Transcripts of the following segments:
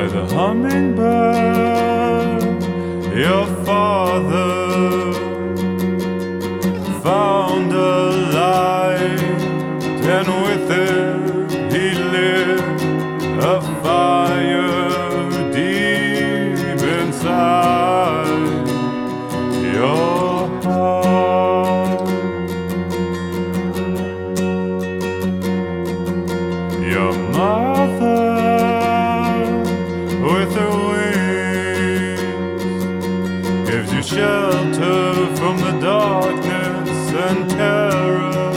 with a hummingbird. Your father found a light, and with it he lit a fire deep inside your heart. Your mother, with her wings, gives you shelter from the darkness and terror,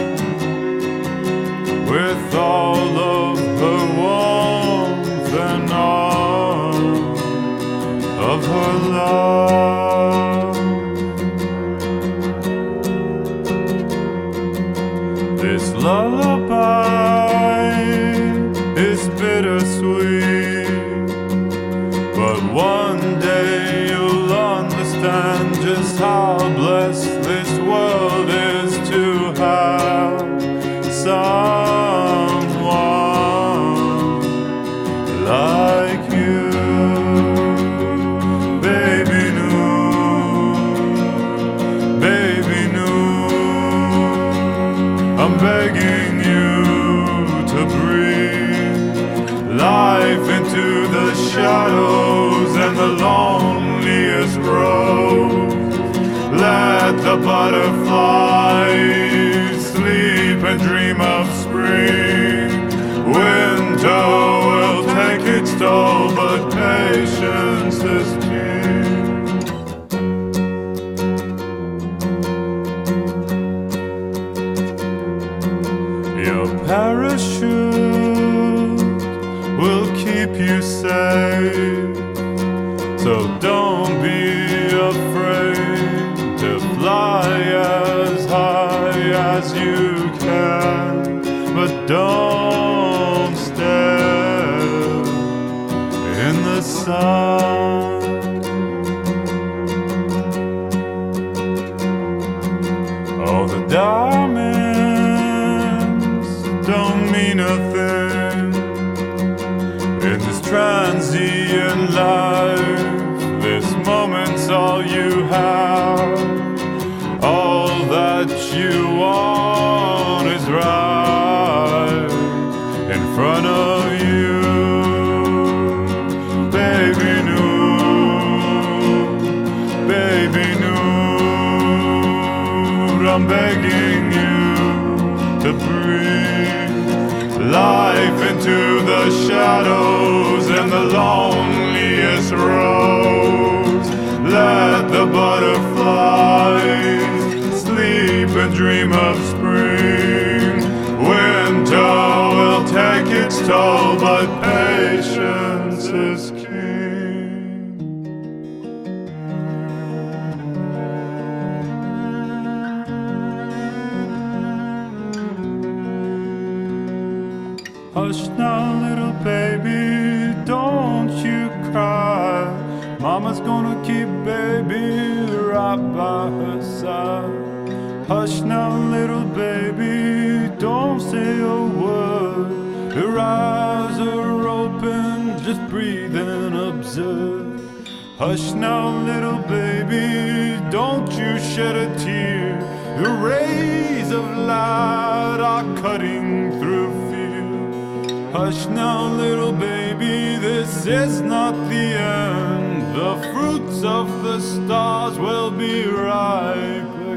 with all of her warmth and all of her love. This lullaby is bittersweet, but one day you'll understand just how blessed this world is to have someone like you. Baby Noor, I'm begging you to breathe life into the shadows and the loneliest roads. Let the butterflies sleep and dream of spring. Winter will take its toll, but patience is king. Your parachute will keep you safe, so don't be afraid to fly as high as you can, but don't stare in the sun. All the diamonds don't mean a thing in this transient life. This moment's all you have. All that you want is right in front of you. Baby Noor, I'm begging you to breathe life into the shadows and the loneliest roads. Let the butterflies sleep and dream of spring. Winter will take its toll, but patience is king. Hush now, little baby, don't you cry. Mama's gonna keep baby right by her side. Hush now, little baby, don't say a word. Her eyes are open, just breathe and observe. Hush now, little baby, don't you shed a tear. The rays of light are cutting through fear. Hush now, little baby, this is not the end. The fruits of the stars will be ripe